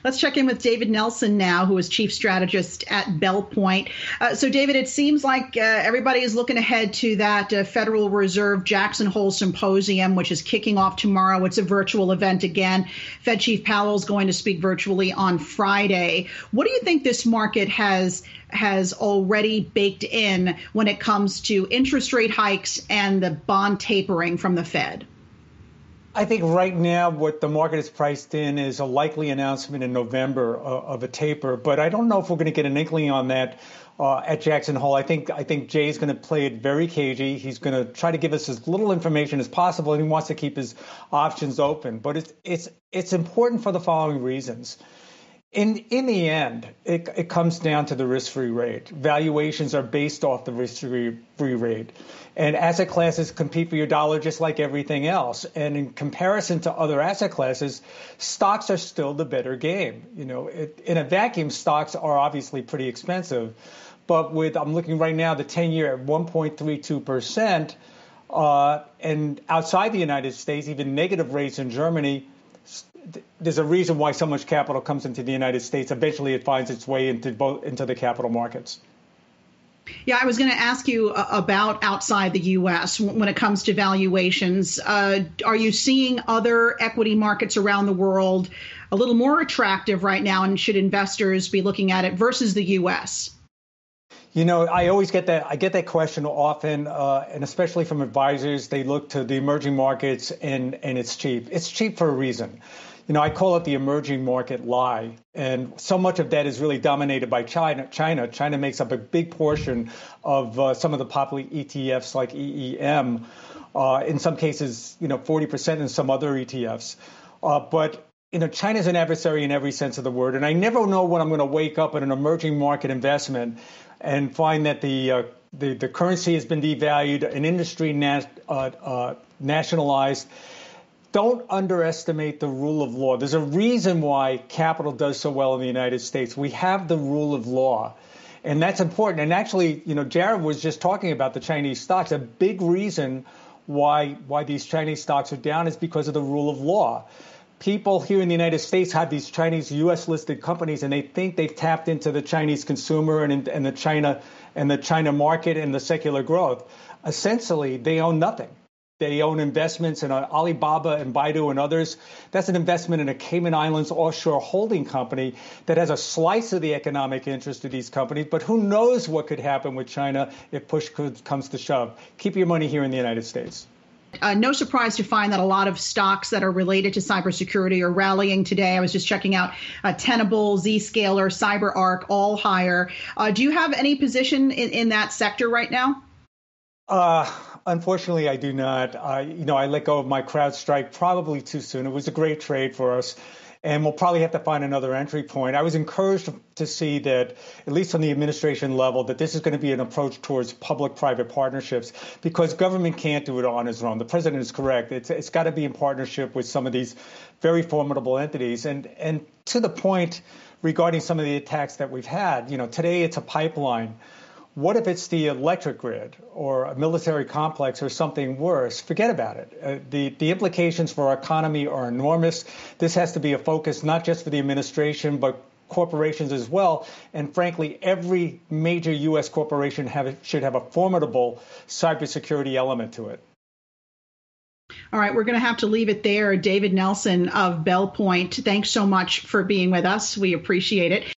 Let's check in with David Nelson now, who is chief strategist at Bell Point. So, David, it seems like everybody is looking ahead to that Federal Reserve Jackson Hole Symposium, which is kicking off tomorrow. It's a virtual event again. Fed Chief Powell is going to speak virtually on Friday. What do you think this market has already baked in when it comes to interest rate hikes and the bond tapering from the Fed? I think right now what the market is priced in is a likely announcement in November of a taper, but I don't know if we're going to get an inkling on that at Jackson Hole. I think Jay's going to play it very cagey. He's going to try to give us as little information as possible, and he wants to keep his options open. But it's important for the following reasons. In the end, it comes down to the risk-free rate. Valuations are based off the risk-free rate. And asset classes compete for your dollar just like everything else. And in comparison to other asset classes, stocks are still the better game. You know, in a vacuum, stocks are obviously pretty expensive. But I'm looking right now, the 10-year at 1.32%, and outside the United States, even negative rates in Germany, there's a reason why so much capital comes into the United States. Eventually, it finds its way into the capital markets. Yeah, I was going to ask you about outside the U.S. when it comes to valuations. Are you seeing other equity markets around the world a little more attractive right now, and should investors be looking at it versus the U.S.? You know, I always get that. I get that question often, and especially from advisors. They look to the emerging markets, and it's cheap. It's cheap for a reason. You know, I call it the emerging market lie. And so much of that is really dominated by China. China makes up a big portion of some of the popular ETFs like EEM. In some cases, 40% in some other ETFs. But China's an adversary in every sense of the word. And I never know when I'm going to wake up at an emerging market investment and find that the currency has been devalued, an industry nationalized. Don't underestimate the rule of law. There's a reason why capital does so well in the United States. We have the rule of law, and that's important. And actually, Jared was just talking about the Chinese stocks. A big reason why these Chinese stocks are down is because of the rule of law. People here in the United States have these Chinese U.S. listed companies, and they think they've tapped into the Chinese consumer and the China market and the secular growth. Essentially, they own nothing. They own investments in Alibaba and Baidu and others. That's an investment in a Cayman Islands offshore holding company that has a slice of the economic interest of these companies. But who knows what could happen with China if push comes to shove. Keep your money here in the United States. No surprise to find that a lot of stocks that are related to cybersecurity are rallying today. I was just checking out Tenable, Zscaler, CyberArk, all higher. Do you have any position in that sector right now? Unfortunately, I do not. I let go of my CrowdStrike probably too soon. It was a great trade for us, and we'll probably have to find another entry point. I was encouraged to see that, at least on the administration level, that this is going to be an approach towards public-private partnerships, because government can't do it on its own. The president is correct. It's got to be in partnership with some of these very formidable entities. And to the point regarding some of the attacks that we've had, today it's a pipeline. What if it's the electric grid or a military complex or something worse? Forget about it. The implications for our economy are enormous. This has to be a focus not just for the administration, but corporations as well. And frankly, every major U.S. corporation should have a formidable cybersecurity element to it. All right, we're going to have to leave it there. David Nelson of Bell Point, thanks so much for being with us. We appreciate it.